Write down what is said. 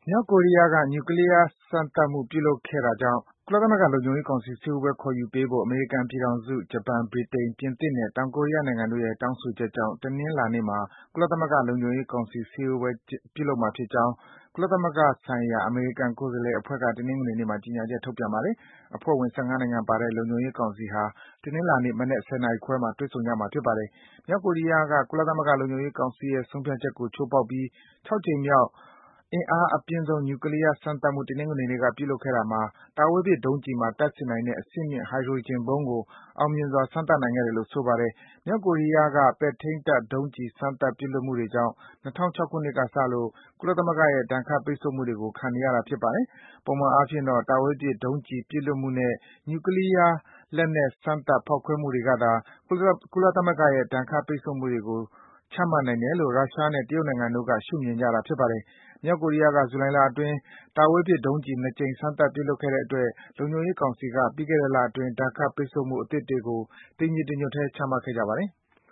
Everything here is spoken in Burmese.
မြောက်ကိုရီးယားက နျူကလီးယား စမ်းသပ်မှု ပြုလုပ်ခဲ့တာကြောင့် ကုလသမဂ္ဂ လုံခြုံရေးကောင်စီ စည်းဝေးပွဲ ခေါ်ယူပေးဖို့ အမေရိကန်ပြည်ထောင်စု၊ ဂျပန်၊ ဗြိတိန်၊ ပြင်သစ်နဲ့ တောင်ကိုရီးယားနိုင်ငံတို့ရဲ့ တောင်းဆိုချက်ကြောင့် တနင်္လာနေ့မှာ ကုလသမဂ္ဂ လုံခြုံရေးကောင်စီ စည်းဝေးပွဲ ပြုလုပ်မှာဖြစ်ကြောင်း ကုလသမဂ္ဂဆိုင်ရာ အမေရိကန် ကိုယ်စားလှယ်အဖွဲ့က တနင်္ဂနွေနေ့မှာ ကြေညာချက် ထုတ်ပြန်ပါတယ်။ အဖွဲ့ဝင် ၁၅ နိုင်ငံပါတဲ့ လုံခြုံရေးကောင်စီဟာ တနင်္လာနေ့ မနက် ၁၀ နာရီခွဲမှာ တွေ့ဆုံကြမှာ ဖြစ်ပါတယ်။ မြောက်ကိုရီးယားက ကုလသမဂ္ဂ လုံခြုံရေးကောင်စီရဲ့ ဆုံးဖြတ်ချက်ကို ချိုးဖောက်ပြီး ၆ ကြိမ်မြောက် အင်အားအပြင်းဆုံး နျူကလီးယား စမ်းသပ်မှု တနင်္ဂနွေနေ့က ပြုလုပ်ခဲ့တာမှာ တာဝေးပစ် ဒုံးကျည်မှာ တပ်ဆင်နိုင်တဲ့ အဆင့်မြင့် ဟိုက်ဒရိုဂျင်ဗုံးကို အောင်မြင်စွာ စမ်းသပ်နိုင်ခဲ့တယ်လို့ ဆိုပါတယ်။ မြောက်ကိုရီးယားက ပဲ့ထိန်းတပ် ဒုံးကျည် စမ်းသပ် ပစ်လွတ်မှုတွေကြောင့် ၂၀၀၆ ခုနှစ်ကစလို့ ကုလသမဂ္ဂရဲ့ ဒဏ်ခတ် ပိတ်ဆို့မှုတွေကို ခံနေရတာ ဖြစ်ပါတယ်။ ပုံမှန်အားဖြင့်တော့ တာဝေးပစ် ဒုံးကျည် ပစ်လွတ်မှုနဲ့ နျူကလီးယားလက်နက် စမ်းသပ် ဖောက်ခွဲမှုတွေကသာ ကုလသမဂ္ဂရဲ့ ဒဏ်ခတ် ပိတ်ဆို့မှုတွေကို ချမှတ်နိုင်တယ်လို့ ရုရှားနဲ့ တရုတ်နိုင်ငံတို့က ရှုမြင်ကြတာ ဖြစ်ပါတယ်။ မြောက်ကိုရီးယားက ဇူလိုင်လအတွင်း တာဝေးပစ် ဒုံးကျည် ၂ ကြိမ် စမ်းသပ် ပစ်လွှတ်ခဲ့တဲ့အတွက် လုံခြုံရေးကောင်စီက ပြီးခဲ့တဲ့လအတွင်း ဒဏ်ခတ် ပိတ်ဆို့မှု အသစ်တွေကို တညီတညွတ်ထဲ ချမှတ်ခဲ့ကြပါတယ်။